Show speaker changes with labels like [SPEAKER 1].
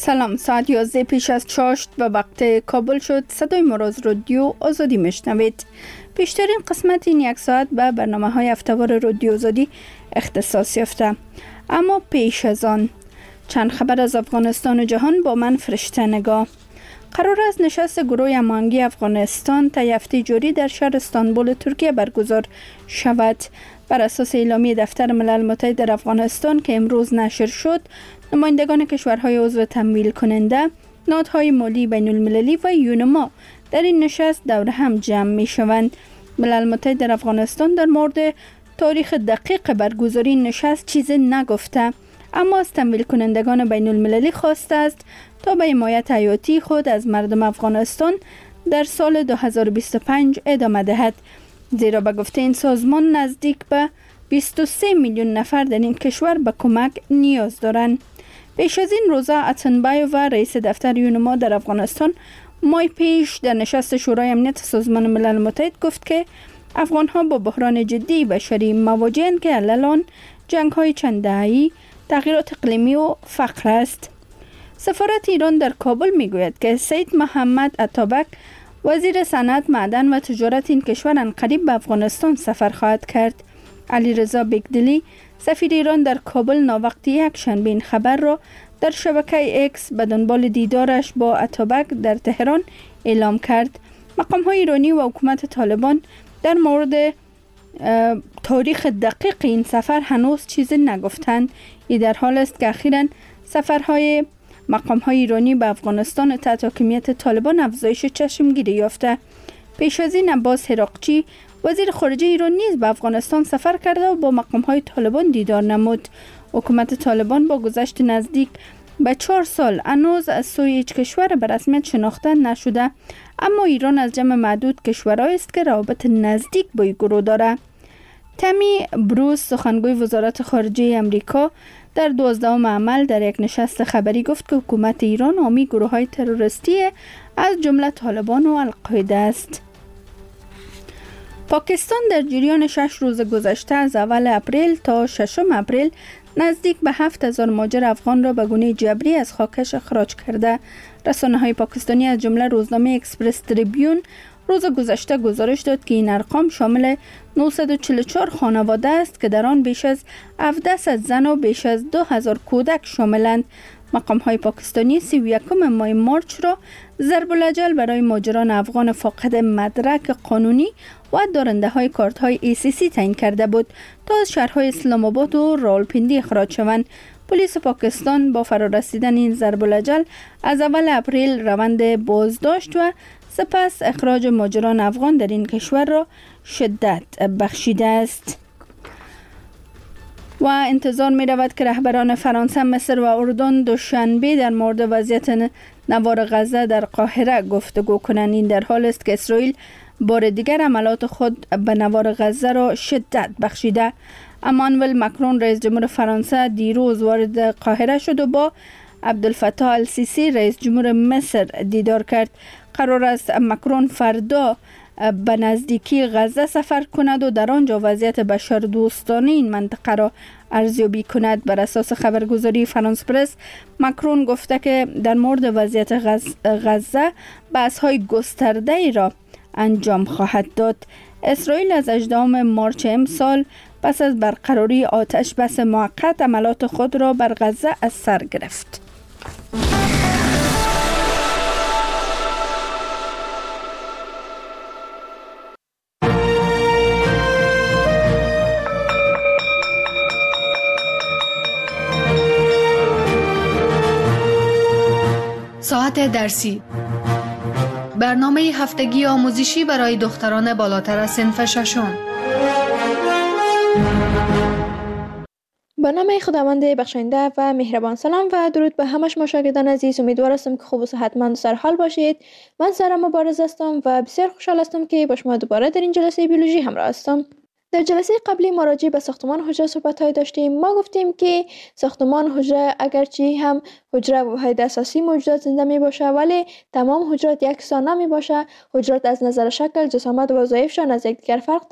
[SPEAKER 1] سلام، ساعت 11 پیش از چاشت و وقت کابل شد. صدای ما را از رادیو آزادی میشنوید. پیشترین قسمت این یک ساعت به برنامه های هفته‌وار رادیو آزادی اختصاص یافته. اما پیش از آن چند خبر از افغانستان و جهان با من فرشته نگاه. قرار است نشست گروه هماهنگی افغانستان طی هفته جاری در شهر استانبول ترکیه برگزار شود. بر اساس اعلامیه دفتر ملل متحد در افغانستان که امروز نشر شد، نمایندگان کشورهای عضو تمویل کننده، نهادهای مالی بین المللی و یونما در این نشست دور هم جمع می شوند. ملل متحد در افغانستان در مورد تاریخ دقیق برگزاری این نشست چیزی نگفته، اما از تمویل کنندگان بین المللی خواسته است تا به حمایت حیاتی خود از مردم افغانستان در سال 2025 ادامه دهد، زیرا به گفته این سازمان نزدیک به 23 میلیون نفر در این کشور به کمک نیاز دارند. پیش از این روزا اتنبایووا رئیس دفتر یونما در افغانستان ماه پیش در نشست شورای امنیت سازمان ملل متحد گفت که افغانها با بحران جدی بشری مواجهند که الان جنگ‌های چند دهه‌ای، تغییرات اقلیمی و فقر است. سفارت ایران در کابل میگوید که سید محمد اتابک وزیر صنعت، معدن و تجارت این کشور عنقریب به افغانستان سفر خواهد کرد. علیرضا بیگدلی سفیر ایران در کابل ناوقتی یک شنبه این خبر را در شبکه اکس به دنبال دیدارش با اتابک در تهران اعلام کرد. مقام‌های ایرانی و حکومت طالبان در مورد تاریخ دقیق این سفر هنوز چیزی نگفتند. این در حال است که اخیراً سفرهای مقام‌های ایرانی به افغانستان تحت حاکمیت طالبان افزایش چشمگیری یافته. پیش از این عباس هراقچی وزیر خارجه ایران نیز به افغانستان سفر کرده و با مقام‌های طالبان دیدار نمود. حکومت طالبان با گذشت نزدیک به 4 سال هنوز از سوی هیچ کشور به رسمیت شناخته نشده، اما ایران از جمع معدود کشورهایی است که روابط نزدیک با این گروه دارد. تامی بروس سخنگوی وزارت خارجه امریکا در 12ام عمل در یک نشست خبری گفت که حکومت ایران حامی گروه‌های تروریستی از جمله طالبان و القاعده است. پاکستان در جریان 6 روز گذشته از اول اپریل تا 6 اپریل نزدیک به 7000 مهاجر افغان را به گونه جبری از خاکش اخراج کرده. رسانه‌های پاکستانی از جمله روزنامه اکسپرس تریبیون روز گذشته گزارش داد که این ارقام شامل 944 خانواده است که در آن بیش از 1700 زن و بیش از 2000 کودک شاملند. مقام‌های پاکستانی 31 ماه مارچ را ضرب الاجل برای مهاجران افغان فاقد مدرک قانونی و دارنده‌های کارت‌های ACC تعیین کرده بود تا از شهرهای اسلام آباد و راولپیندی اخراج شوند. پلیس پاکستان با فرارسیدن این ضرب الاجل از اول اپریل روند بازداشت و سپس اخراج مهاجران افغان در این کشور را شدت بخشیده است و انتظار می رود که رهبران فرانسه، مصر و اردن دوشنبه در مورد وضعیت نوار غزه در قاهره گفتگو کنند. این در حال است که اسرائیل بار دیگر حملات خود به نوار غزه را شدت بخشیده. امانوئل مکرون رئیس جمهور فرانسه دیروز وارد قاهره شد و با عبدالفتاح السیسی رئیس جمهور مصر دیدار کرد. قرار است مکرون فردا به نزدیکی غزه سفر کند و در آنجا وضعیت بشردوستانه این منطقه را ارزیابی کند. بر اساس خبرگزاری فرانس پرس، مکرون گفته که در مورد وضعیت غزه بحث‌های گسترده‌ای را انجام خواهد داد. اسرائیل از 18 مارچ امسال پس از برقراری آتش بس موقت حملات خود را بر غزه از سر گرفت.
[SPEAKER 2] ساعت درسی، برنامه هفتگی آموزشی برای دختران بالاتر از صنف ششم.
[SPEAKER 3] با نام خداوند بخشنده و مهربان. سلام و درود به همه شما شاگردان عزیز. امیدوار هستم که خوب و صحتمند و سر حال باشید. من سارا مبارز هستم و بسیار خوشحال هستم که با شما دوباره در این جلسه بیولوژی همراه هستم. در جلسه قبلی ما راجع به ساختمان حجره صحبت‌های داشتیم. ما گفتیم که ساختمان حجره اگرچه هم حجره واحد اساسی موجودات زنده می باشه، ولی تمام حجرات یکسان نمی باشه. حجرات از نظر شکل، جسامت و وظایفشان از یکدیگر فرق